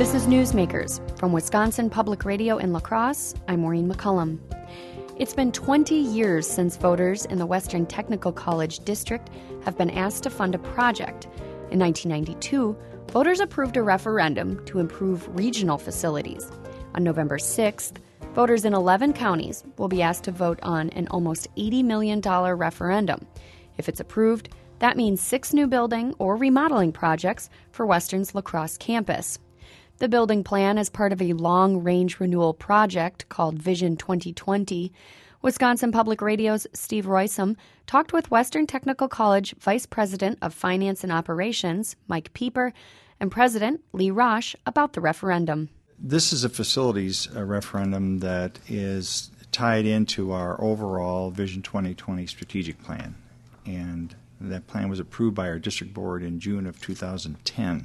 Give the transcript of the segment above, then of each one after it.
This is Newsmakers. From Wisconsin Public Radio in La Crosse, I'm Maureen McCullum. It's been 20 years since voters in the Western Technical College District have been asked to fund a project. In 1992, voters approved a referendum to improve regional facilities. On November 6th, voters in 11 counties will be asked to vote on an almost $80 million referendum. If it's approved, that means 6 new building or remodeling projects for Western's La Crosse campus. The building plan is part of a long-range renewal project called Vision 2020. Wisconsin Public Radio's Steve Roisum talked with Western Technical College Vice President of Finance and Operations, Mike Pieper, and President Lee Rosch about the referendum. This is a facilities referendum that is tied into our overall Vision 2020 strategic plan, and that plan was approved by our district board in June of 2010.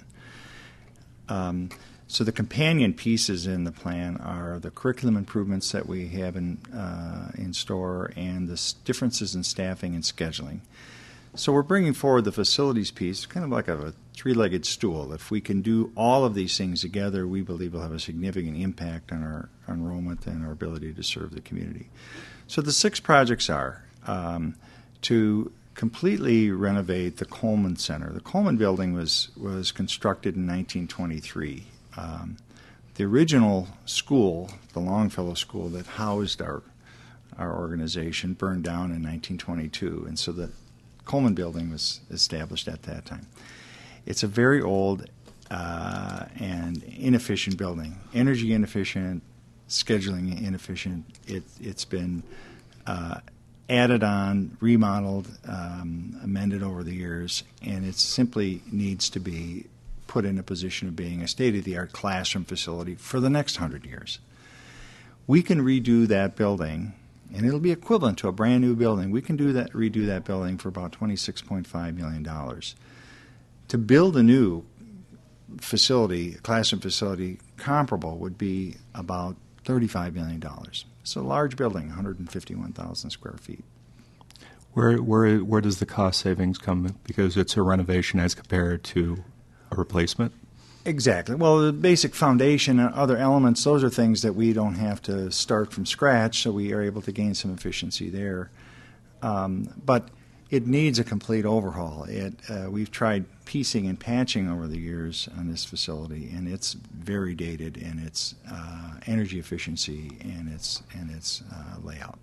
So the companion pieces in the plan are the curriculum improvements that we have in store and the differences in staffing and scheduling. So we're bringing forward the facilities piece, kind of like a three-legged stool. If we can do all of these things together, we believe we'll have a significant impact on our enrollment and our ability to serve the community. So the 6 projects are to completely renovate the Coleman Center. The Coleman building was constructed in 1923. The original school, the Longfellow School that housed our organization, burned down in 1922, and so the Coleman building was established at that time. It's a very old and inefficient building, energy inefficient, scheduling inefficient. It's been added on, remodeled, amended over the years, and it simply needs to be put in a position of being a state-of-the-art classroom facility for the next 100 years. We can redo that building, and it'll be equivalent to a brand new building. We can redo that building for about $26.5 million. To build a new facility, a classroom facility, comparable would be about $35 million. It's a large building, 151,000 square feet. Where does the cost savings come? Because it's a renovation as compared to a replacement? Exactly. Well, the basic foundation and other elements, those are things that we don't have to start from scratch, so we are able to gain some efficiency there. But it needs a complete overhaul. We've tried piecing and patching over the years on this facility, and it's very dated in its energy efficiency and its layout.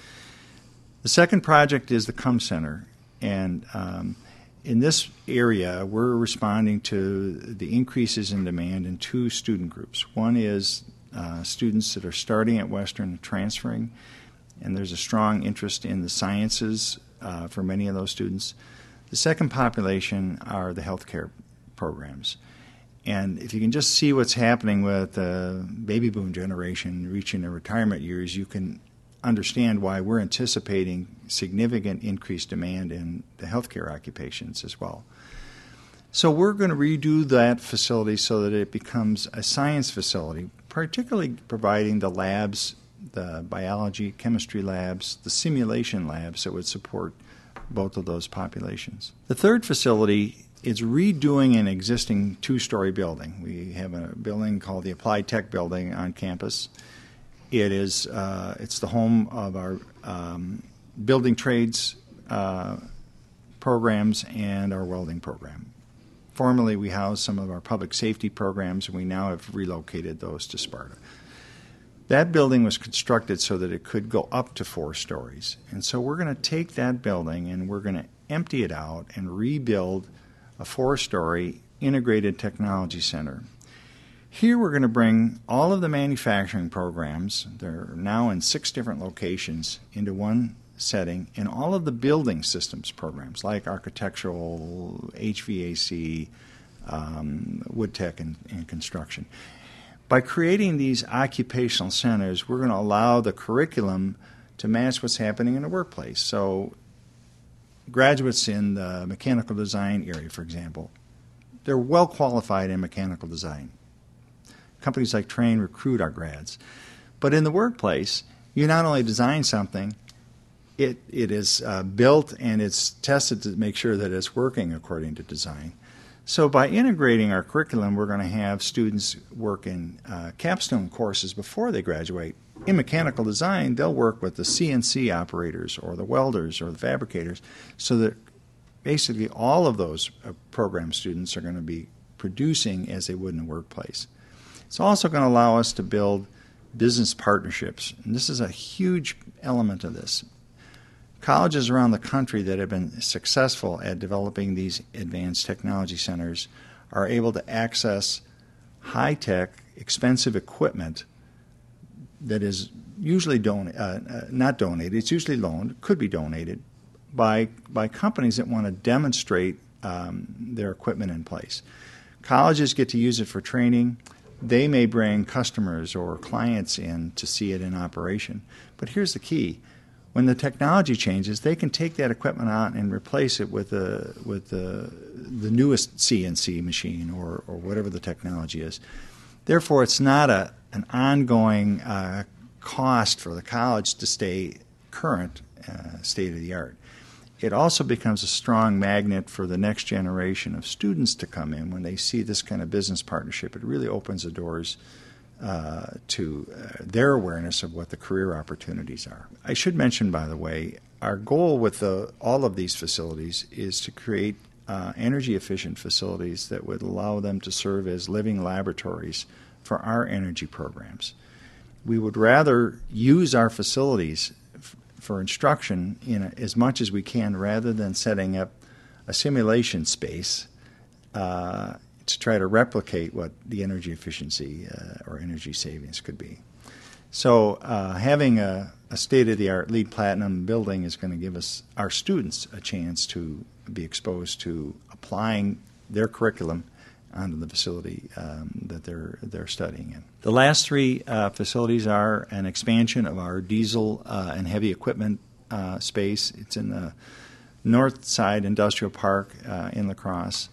The second project is the CUM Center, and in this area, we're responding to the increases in demand in 2 student groups. One is students that are starting at Western and transferring, and there's a strong interest in the sciences for many of those students. The second population are the healthcare programs. And if you can just see what's happening with the baby boom generation reaching their retirement years, you can understand why we're anticipating significant increased demand in the healthcare occupations as well. So we're going to redo that facility so that it becomes a science facility, particularly providing the labs, the biology, chemistry labs, the simulation labs that would support both of those populations. The third facility is redoing an existing 2-story building. We have a building called the Applied Tech Building on campus. It's the home of our building trades programs and our welding program. Formerly, we housed some of our public safety programs, and we now have relocated those to Sparta. That building was constructed so that it could go up to 4 stories. And so we're going to take that building and we're going to empty it out and rebuild a 4-story integrated technology center. Here we're going to bring all of the manufacturing programs, they're now in 6 different locations, into one setting, and all of the building systems programs like architectural, HVAC, wood tech, and construction. By creating these occupational centers, we're going to allow the curriculum to match what's happening in the workplace. So graduates in the mechanical design area, for example, they're well qualified in mechanical design. Companies like Trane recruit our grads. But in the workplace, you not only design something, it is built and it's tested to make sure that it's working according to design. So by integrating our curriculum, we're going to have students work in capstone courses before they graduate. In mechanical design, they'll work with the CNC operators or the welders or the fabricators, so that basically all of those program students are going to be producing as they would in the workplace. It's also going to allow us to build business partnerships, and this is a huge element of this. Colleges around the country that have been successful at developing these advanced technology centers are able to access high-tech, expensive equipment that is usually not donated. It's usually loaned, could be donated by companies that want to demonstrate their equipment in place. Colleges get to use it for training. They may bring customers or clients in to see it in operation. But here's the key. When the technology changes, they can take that equipment out and replace it with the newest CNC machine or whatever the technology is. Therefore, it's not an ongoing cost for the college to stay current, state of the art. It also becomes a strong magnet for the next generation of students to come in. When they see this kind of business partnership, it really opens the doors to their awareness of what the career opportunities are. I should mention, by the way, our goal with all of these facilities is to create energy-efficient facilities that would allow them to serve as living laboratories for our energy programs. We would rather use our facilities for instruction as much as we can, rather than setting up a simulation space to try to replicate what the energy efficiency or energy savings could be. So having a state-of-the-art LEED Platinum building is going to give our students a chance to be exposed to applying their curriculum onto the facility that they're studying in. The last three facilities are an expansion of our diesel and heavy equipment space. It's in the North Side Industrial Park in La Crosse.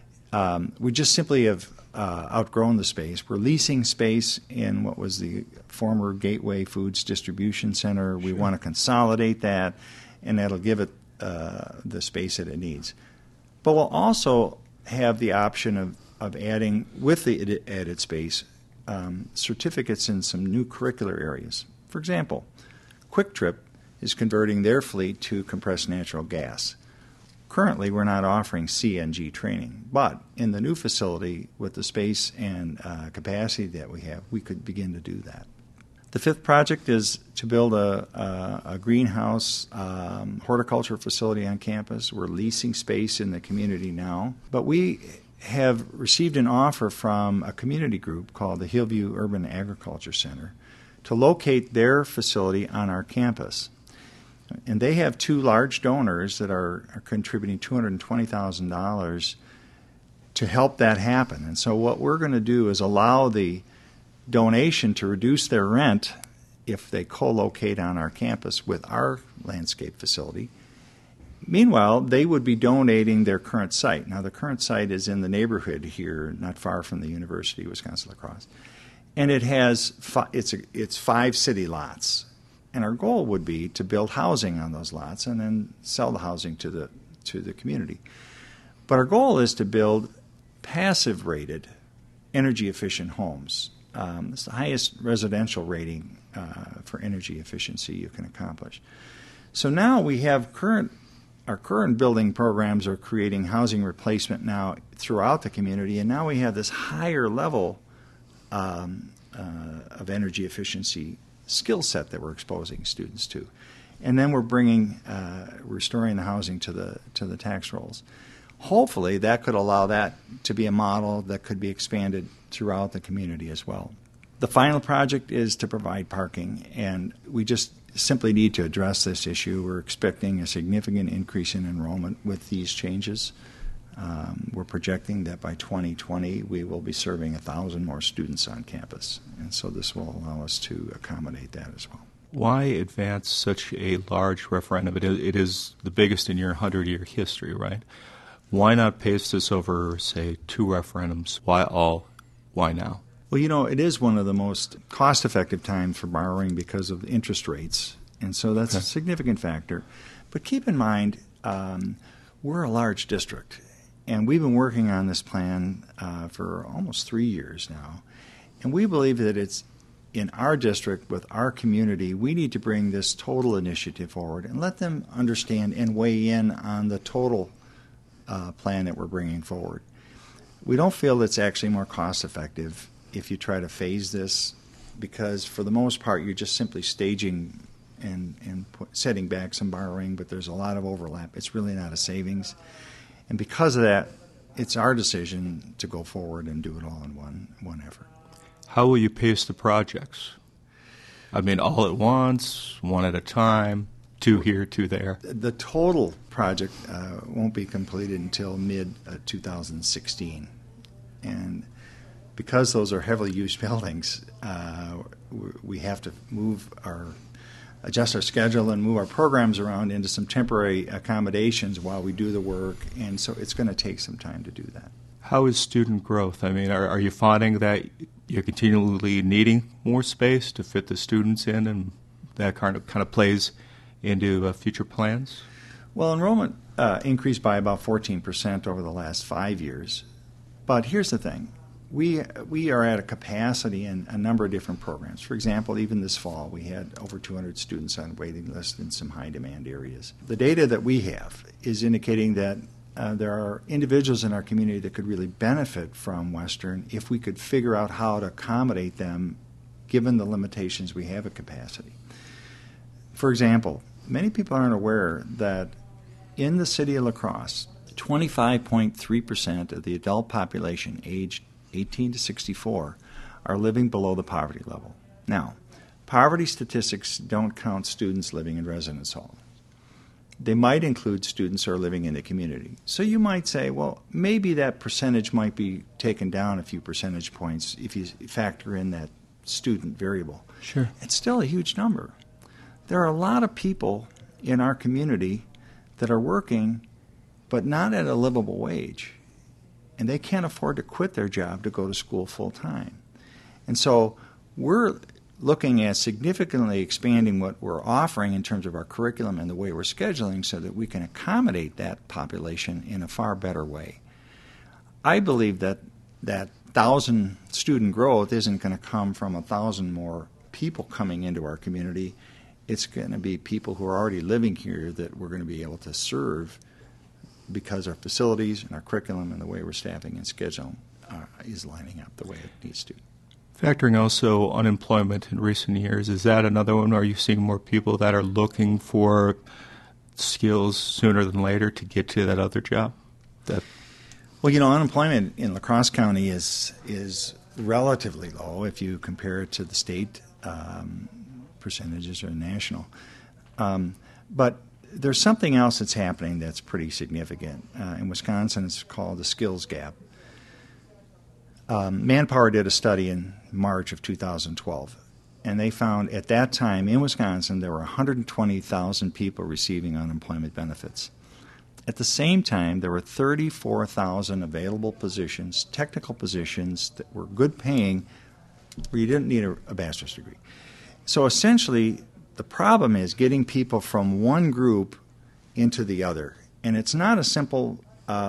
We just simply have outgrown the space. We're leasing space in what was the former Gateway Foods Distribution Center. We want to consolidate that, and that'll give it the space that it needs. But we'll also have the option of adding, with the added space, certificates in some new curricular areas. For example, Quick Trip is converting their fleet to compressed natural gas. Currently, we're not offering CNG training, but in the new facility, with the space and capacity that we have, we could begin to do that. The fifth project is to build a greenhouse horticulture facility on campus. We're leasing space in the community now, but we have received an offer from a community group called the Hillview Urban Agriculture Center to locate their facility on our campus. And they have two large donors that are contributing $220,000 to help that happen. And so what we're going to do is allow the donation to reduce their rent if they co-locate on our campus with our landscape facility. Meanwhile, they would be donating their current site. Now, the current site is in the neighborhood here, not far from the University of Wisconsin-La Crosse. And it has it's 5 city lots. And our goal would be to build housing on those lots and then sell the housing to the community. But our goal is to build passive-rated, energy-efficient homes. It's the highest residential rating for energy efficiency you can accomplish. So now we have our current building programs are creating housing replacement now throughout the community, and now we have this higher level of energy efficiency skill set that we're exposing students to. And then we're restoring the housing to the tax rolls. Hopefully that could allow that to be a model that could be expanded throughout the community as well. The final project is to provide parking, and we just simply need to address this issue. We're expecting a significant increase in enrollment with these changes. We're projecting that by 2020 we will be serving 1,000 more students on campus, and so this will allow us to accommodate that as well. Why advance such a large referendum? It is the biggest in your 100-year history, right? Why not pace this over, say, 2 referendums? Why all? Why now? Well, it is one of the most cost-effective times for borrowing because of the interest rates, and so that's a significant factor. But keep in mind, we're a large district, And we've been working on this plan for almost 3 years now. And we believe that it's in our district, with our community, we need to bring this total initiative forward and let them understand and weigh in on the total plan that we're bringing forward. We don't feel it's actually more cost effective if you try to phase this, because for the most part you're just simply staging and setting back some borrowing, but there's a lot of overlap. It's really not a savings. And because of that, it's our decision to go forward and do it all in one effort. How will you pace the projects? I mean, all at once, one at a time, 2 here, 2 there? The total project won't be completed until mid-2016. And because those are heavily used buildings, we have to adjust our schedule and move our programs around into some temporary accommodations while we do the work, and so it's going to take some time to do that. How is student growth? I mean, are you finding that you're continually needing more space to fit the students in, and that kind of plays into future plans? Well, enrollment increased by about 14% over the last 5 years. But here's the thing. We are at a capacity in a number of different programs. For example, even this fall, we had over 200 students on waiting list in some high-demand areas. The data that we have is indicating that there are individuals in our community that could really benefit from Western if we could figure out how to accommodate them given the limitations we have at capacity. For example, many people aren't aware that in the city of La Crosse, 25.3% of the adult population aged 18 to 64 are living below the poverty level. Now, poverty statistics don't count students living in residence halls. They might include students who are living in the community. So you might say, well, maybe that percentage might be taken down a few percentage points if you factor in that student variable. Sure. It's still a huge number. There are a lot of people in our community that are working but not at a livable wage, and they can't afford to quit their job to go to school full time. And so we're looking at significantly expanding what we're offering in terms of our curriculum and the way we're scheduling so that we can accommodate that population in a far better way. I believe that 1,000 student growth isn't going to come from 1,000 more people coming into our community. It's going to be people who are already living here that we're going to be able to serve because our facilities and our curriculum and the way we're staffing and scheduling is lining up the way it needs to. Factoring also unemployment in recent years, is that another one? Are you seeing more people that are looking for skills sooner than later to get to that other job? Well, unemployment in La Crosse County is relatively low if you compare it to the state percentages or national. But there's something else that's happening that's pretty significant. In Wisconsin, it's called the skills gap. Manpower did a study in March of 2012, and they found at that time in Wisconsin there were 120,000 people receiving unemployment benefits. At the same time, there were 34,000 available positions, technical positions that were good paying, where you didn't need a bachelor's degree. So essentially, the problem is getting people from one group into the other, and it's not a simple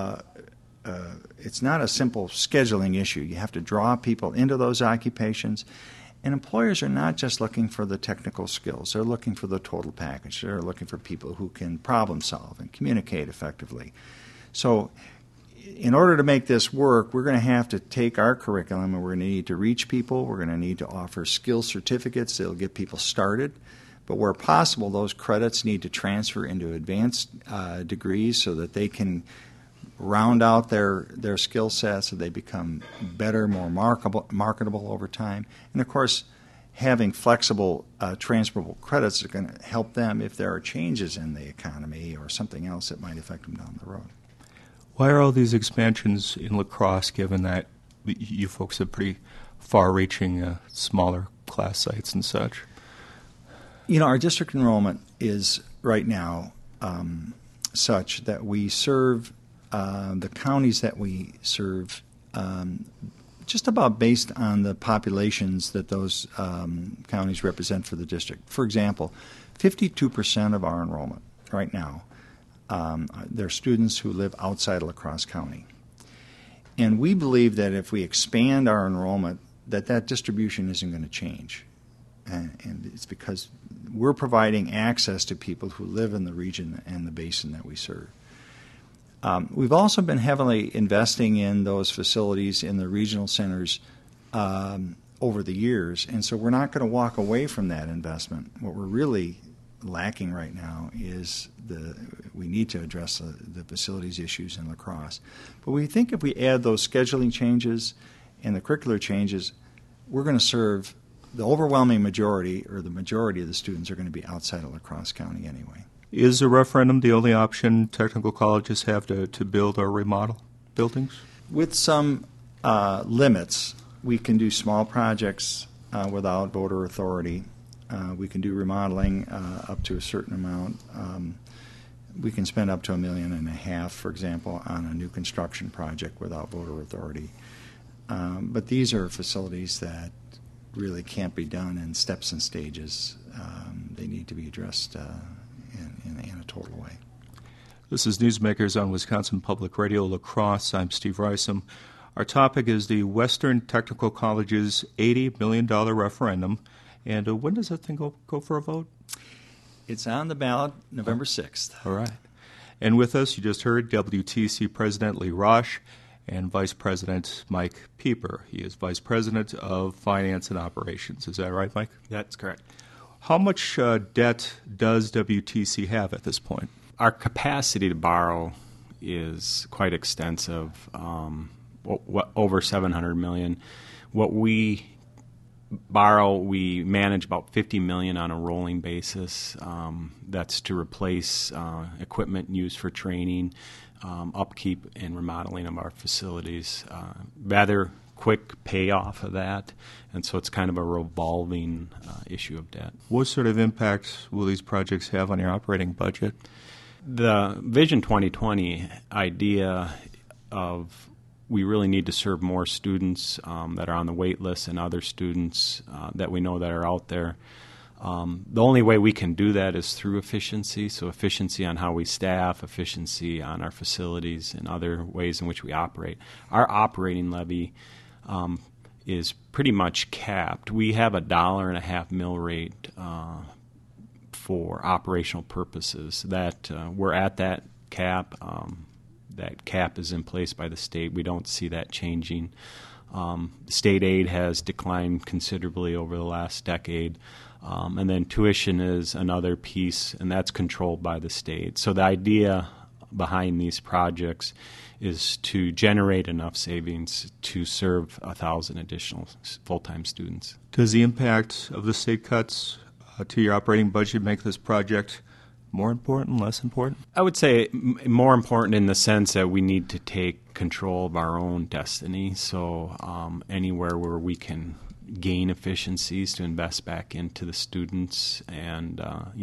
scheduling issue. You have to draw people into those occupations, and employers are not just looking for the technical skills. They're looking for the total package. They're looking for people who can problem solve and communicate effectively. So in order to make this work, we're going to have to take our curriculum and we're going to need to reach people. We're going to need to offer skill certificates that will get people started. But where possible, those credits need to transfer into advanced degrees so that they can round out their skill sets so they become better, more marketable over time. And, of course, having flexible transferable credits is going to help them if there are changes in the economy or something else that might affect them down the road. Why are all these expansions in La Crosse, given that you folks have pretty far-reaching, smaller class sites and such? Our district enrollment is right now such that we serve the counties that we serve just about based on the populations that those counties represent for the district. For example, 52% of our enrollment right now They're students who live outside of La Crosse County. And we believe that if we expand our enrollment, that distribution isn't going to change. And it's because we're providing access to people who live in the region and the basin that we serve. We've also been heavily investing in those facilities in the regional centers over the years, and so we're not going to walk away from that investment. What we're really lacking right now is we need to address the facilities issues in La Crosse. But we think if we add those scheduling changes and the curricular changes, we're going to serve the overwhelming majority, or the majority of the students are going to be outside of La Crosse County anyway. Is a referendum the only option technical colleges have to build or remodel buildings? With some limits, we can do small projects without voter authority. We can do remodeling up to a certain amount. We can spend up to $1.5 million, for example, on a new construction project without voter authority. But these are facilities that really can't be done in steps and stages. They need to be addressed in a total way. This is Newsmakers on Wisconsin Public Radio, La Crosse. I'm Steve Rysam. Our topic is the Western Technical College's $80 million referendum. And when does that thing go for a vote? It's on the ballot November 6th. All right. And with us, you just heard WTC President Lee Rosch and Vice President Mike Pieper. He is Vice President of Finance and Operations. Is that right, Mike? That's correct. How much debt does WTC have at this point? Our capacity to borrow is quite extensive, over $700 million. What we borrow, we manage about $50 million on a rolling basis. That's to replace equipment used for training, upkeep, and remodeling of our facilities. Rather quick payoff of that, and so it's kind of a revolving issue of debt. What sort of impact will these projects have on your operating budget? The Vision 2020 idea of we really need to serve more students that are on the wait list and other students that we know that are out there. The only way we can do that is through efficiency, so efficiency on how we staff, efficiency on our facilities, and other ways in which we operate. Our operating levy is pretty much capped. We have a $1.50 mill rate for operational purposes. That we're at that cap. That cap is in place by the state. We don't see that changing. State aid has declined considerably over the last decade. And then tuition is another piece, and that's controlled by the state. So the idea behind these projects is to generate enough savings to serve 1,000 additional full-time students. Does the impact of the state cuts to your operating budget make this project more important, less important? I would say more important in the sense that we need to take control of our own destiny. So anywhere where we can gain efficiencies to invest back into the students, and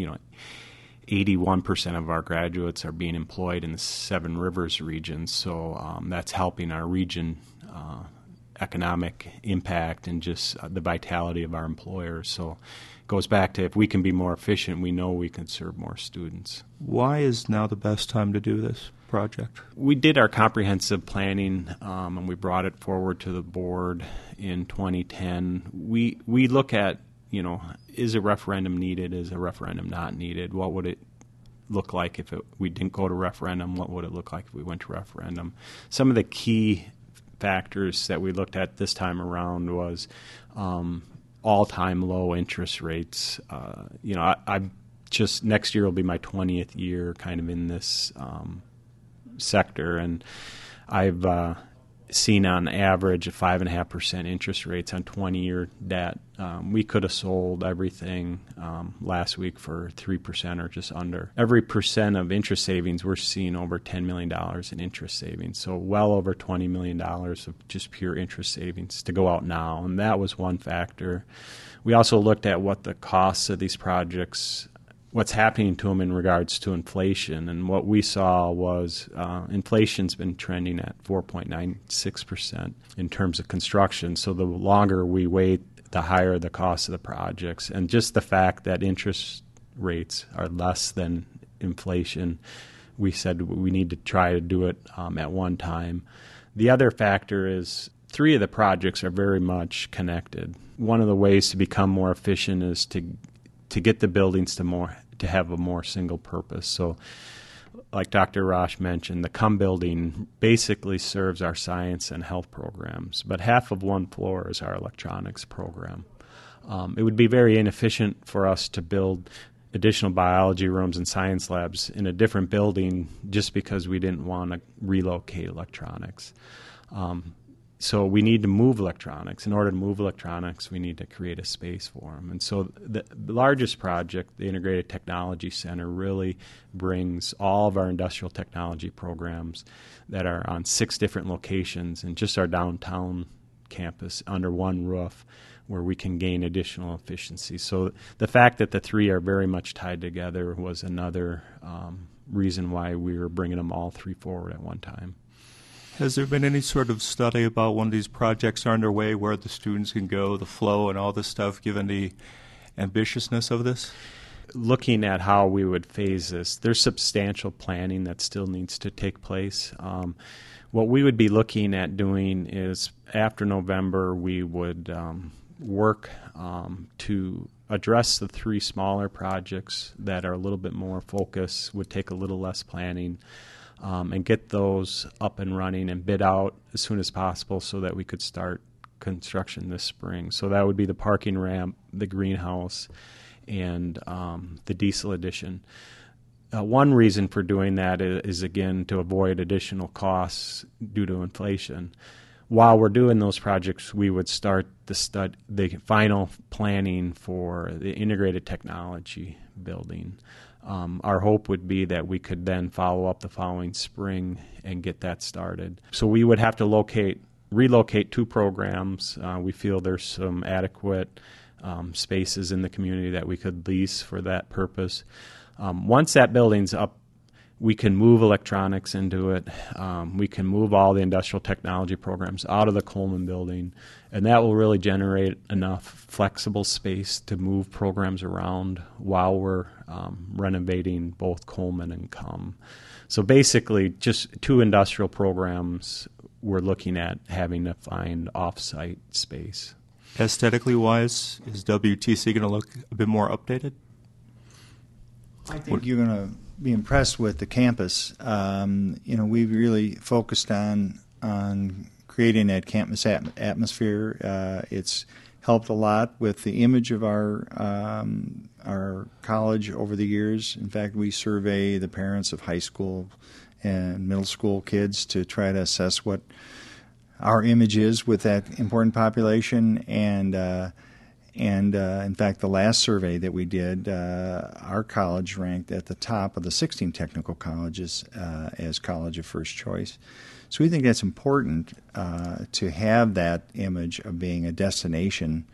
81% of our graduates are being employed in the Seven Rivers region, so that's helping our region economic impact and just the vitality of our employers. So it goes back to if we can be more efficient, we know we can serve more students. Why is now the best time to do this project? We did our comprehensive planning and we brought it forward to the board in 2010. We look at, is a referendum needed? Is a referendum not needed? What would it look like if we didn't go to referendum? What would it look like if we went to referendum? Some of the key factors that we looked at this time around was all-time low interest rates. I just next year will be my 20th year kind of in this sector, and I've seen on average a 5.5% interest rates on 20-year debt. We could have sold everything last week for 3% or just under. Every percent of interest savings, we're seeing over $10 million in interest savings, so well over $20 million of just pure interest savings to go out now, and that was one factor. We also looked at what the costs of these projects, what's happening to them in regards to inflation. And what we saw was inflation's been trending at 4.96% in terms of construction. So the longer we wait, the higher the cost of the projects. And just the fact that interest rates are less than inflation we said we need to try to do it at one time. The other factor is 3 of the projects are very much connected. One of the ways to become more efficient is to get the buildings to have a more single purpose. So like Dr. Rosh mentioned, the CUM building basically serves our science and health programs, but half of one floor is our electronics program. It would be very inefficient for us to build additional biology rooms and science labs in a different building just because we didn't want to relocate electronics. So we need to move electronics. In order to move electronics, we need to create a space for them. And so the largest project, the Integrated Technology Center, really brings all of our industrial technology programs that are on 6 different locations in just our downtown campus under one roof, where we can gain additional efficiency. So the fact that the 3 are very much tied together was another reason why we were bringing them all 3 forward at one time. Has there been any sort of study about when these projects are underway, where the students can go, the flow and all this stuff, given the ambitiousness of this? Looking at how we would phase this, there's substantial planning that still needs to take place. What we would be looking at doing is after November, we would work to address the 3 smaller projects that are a little bit more focused, would take a little less planning, and get those up and running and bid out as soon as possible so that we could start construction this spring. So that would be the parking ramp, the greenhouse, and the diesel addition. One reason for doing that is, again, to avoid additional costs due to inflation. While we're doing those projects, we would start the final planning for the integrated technology building. Our hope would be that we could then follow up the following spring and get that started. So we would have to relocate 2 programs. We feel there's some adequate spaces in the community that we could lease for that purpose. Once that building's up, we can move electronics into it. We can move all the industrial technology programs out of the Coleman building, and that will really generate enough flexible space to move programs around while we're renovating both Coleman and CUM. So basically, just 2 industrial programs we're looking at having to find off-site space. Aesthetically wise, is WTC going to look a bit more updated? I think you're going to be impressed with the campus. We've really focused on creating that campus atmosphere. It's helped a lot with the image of our college over the years. In fact, we survey the parents of high school and middle school kids to try to assess what our image is with that important population. And in fact, the last survey that we did, our college ranked at the top of the 16 technical colleges as college of first choice. So we think that's important to have that image of being a destination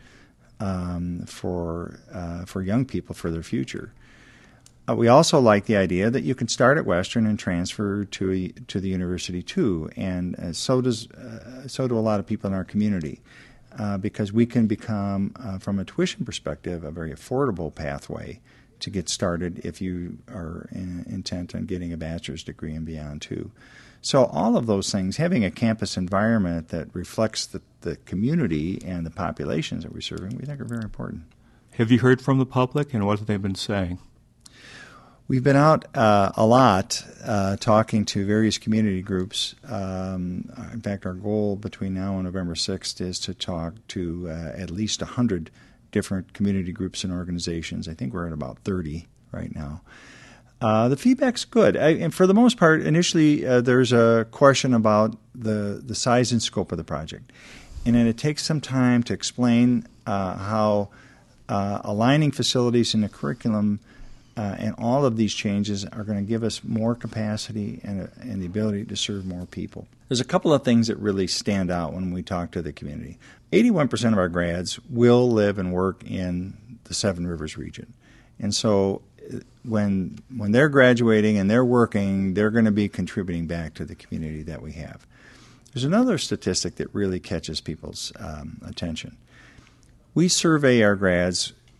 for young people for their future. We also like the idea that you can start at Western and transfer to the university too, and so do a lot of people in our community. Because we can become, from a tuition perspective, a very affordable pathway to get started if you are intent on getting a bachelor's degree and beyond, too. So all of those things, having a campus environment that reflects the community and the populations that we're serving, we think are very important. Have you heard from the public, and what have they been saying? We've been out a lot talking to various community groups. In fact, our goal between now and November 6th is to talk to at least 100 different community groups and organizations. I think we're at about 30 right now. The feedback's good. And for the most part, initially there's a question about the size and scope of the project. And then it takes some time to explain how aligning facilities in the curriculum and all of these changes are going to give us more capacity and the ability to serve more people. There's a couple of things that really stand out when we talk to the community. 81% of our grads will live and work in the Seven Rivers region. And so when they're graduating and they're working, they're going to be contributing back to the community that we have. There's another statistic that really catches people's attention. We survey our grads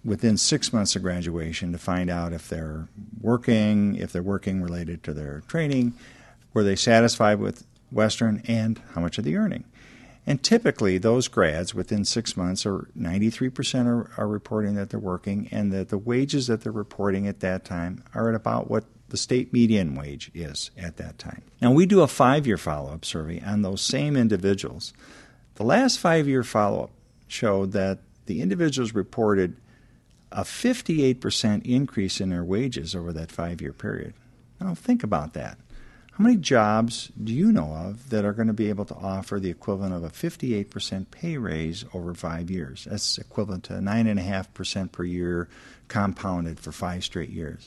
within 6 months of graduation to find out if they're working related to their training, were they satisfied with Western, and how much are they earning. And typically those grads within 6 months, 93% are reporting that they're working, and that the wages that they're reporting at that time are at about what the state median wage is at that time. Now, we do a 5-year follow-up survey on those same individuals. The last 5-year follow-up showed that the individuals reported a 58% increase in their wages over that 5-year period. Now, think about that. How many jobs do you know of that are going to be able to offer the equivalent of a 58% pay raise over 5 years? That's equivalent to 9.5% per year compounded for 5 straight years.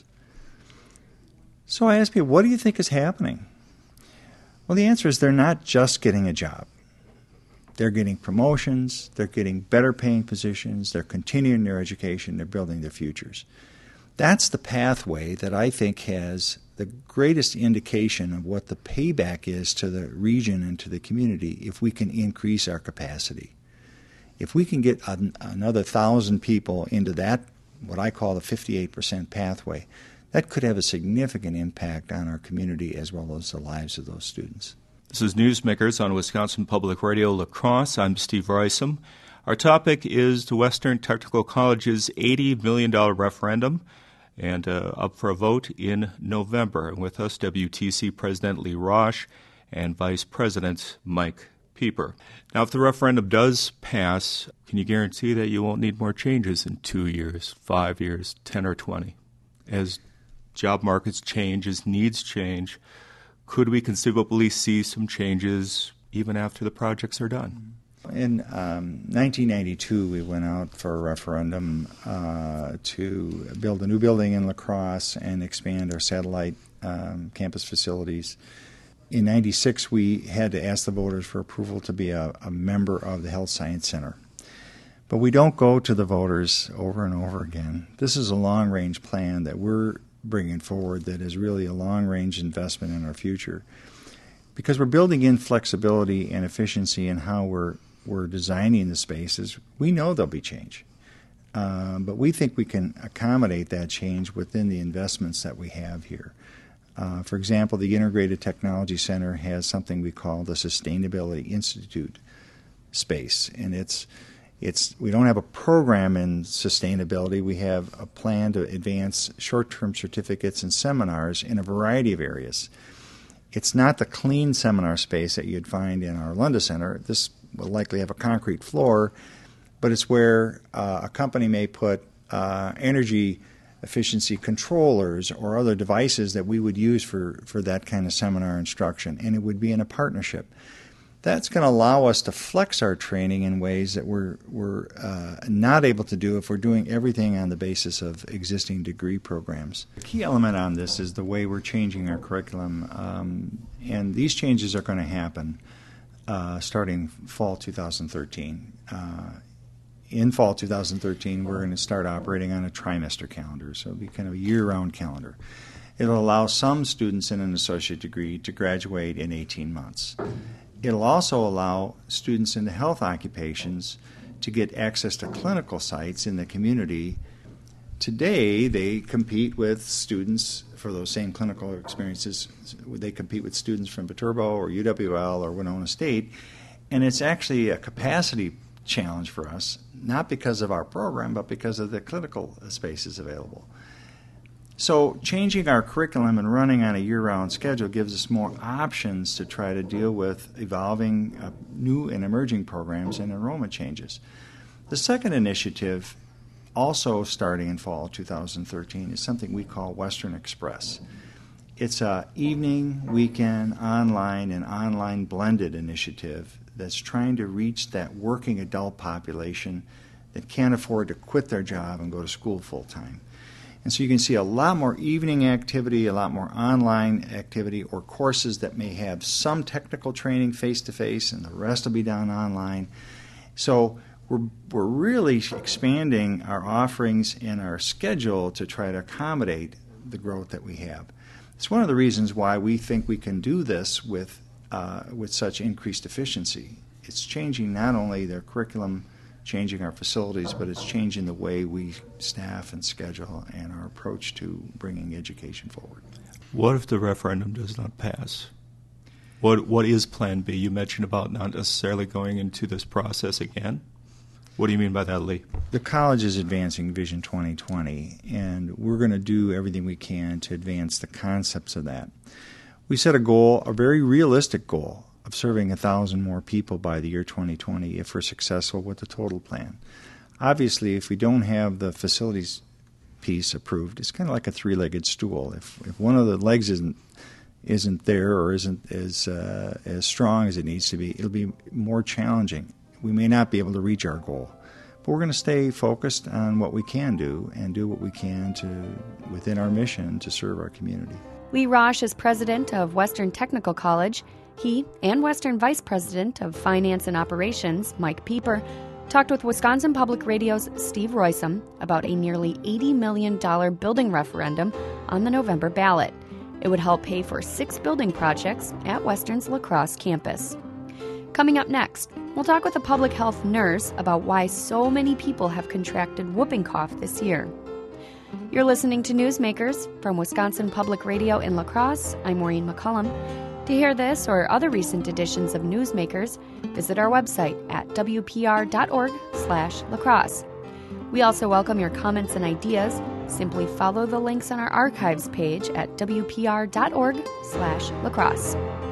So I ask people, what do you think is happening? Well, the answer is they're not just getting a job. They're getting promotions, they're getting better paying positions, they're continuing their education, they're building their futures. That's the pathway that I think has the greatest indication of what the payback is to the region and to the community if we can increase our capacity. If we can get another 1,000 people into that, what I call the 58% pathway, that could have a significant impact on our community as well as the lives of those students. This is Newsmakers on Wisconsin Public Radio La Crosse. I'm Steve Risom. Our topic is the Western Technical College's $80 million referendum, and up for a vote in November. And with us, WTC President Lee Rosch and Vice President Mike Pieper. Now, if the referendum does pass, can you guarantee that you won't need more changes in 2 years, 5 years, 10 or 20? As job markets change, as needs change, could we conceivably see some changes even after the projects are done? In 1992, we went out for a referendum to build a new building in La Crosse and expand our satellite campus facilities. In 96, we had to ask the voters for approval to be a member of the Health Science Center. But we don't go to the voters over and over again. This is a long-range plan that we're bringing forward that is really a long-range investment in our future. Because we're building in flexibility and efficiency in how we're designing the spaces, we know there'll be change. But we think we can accommodate that change within the investments that we have here. For example, the Integrated Technology Center has something we call the Sustainability Institute space, and we don't have a program in sustainability. We have a plan to advance short-term certificates and seminars in a variety of areas. It's not the clean seminar space that you'd find in our Lunda Center. This will likely have a concrete floor, but it's where a company may put energy efficiency controllers or other devices that we would use for that kind of seminar instruction, and it would be in a partnership. That's going to allow us to flex our training in ways that we're not able to do if we're doing everything on the basis of existing degree programs. The key element on this is the way we're changing our curriculum, and these changes are going to happen starting fall 2013. In fall 2013, we're going to start operating on a trimester calendar, so it'll be kind of a year-round calendar. It'll allow some students in an associate degree to graduate in 18 months. It'll also allow students in the health occupations to get access to clinical sites in the community. Today, they compete with students for those same clinical experiences. They compete with students from Viterbo or UWL or Winona State, and it's actually a capacity challenge for us, not because of our program, but because of the clinical spaces available. So changing our curriculum and running on a year-round schedule gives us more options to try to deal with evolving new and emerging programs and enrollment changes. The second initiative, also starting in fall 2013, is something we call Western Express. It's an evening, weekend, online, and online blended initiative that's trying to reach that working adult population that can't afford to quit their job and go to school full-time. And so you can see a lot more evening activity, a lot more online activity, or courses that may have some technical training face-to-face, and the rest will be done online. So we're really expanding our offerings and our schedule to try to accommodate the growth that we have. It's one of the reasons why we think we can do this with such increased efficiency. It's changing not only their curriculum changing our facilities, but it's changing the way we staff and schedule and our approach to bringing education forward. What if the referendum does not pass? What is Plan B? You mentioned about not necessarily going into this process again. What do you mean by that, Lee? The college is advancing Vision 2020, and we're going to do everything we can to advance the concepts of that. We set a goal, a very realistic goal, of serving 1,000 more people by the year 2020 if we're successful with the total plan. Obviously, if we don't have the facilities piece approved, it's kind of like a three-legged stool. If one of the legs isn't there or isn't as strong as it needs to be, it'll be more challenging. We may not be able to reach our goal, but we're going to stay focused on what we can do and do what we can to within our mission to serve our community. Lee Rosch is president of Western Technical College. He and Western Vice President of Finance and Operations, Mike Pieper, talked with Wisconsin Public Radio's Steve Roisum about a nearly $80 million building referendum on the November ballot. It would help pay for 6 building projects at Western's La Crosse campus. Coming up next, we'll talk with a public health nurse about why so many people have contracted whooping cough this year. You're listening to Newsmakers from Wisconsin Public Radio in La Crosse. I'm Maureen McCullum. To hear this or other recent editions of Newsmakers, visit our website at wpr.org/lacrosse. We also welcome your comments and ideas. Simply follow the links on our archives page at wpr.org/lacrosse.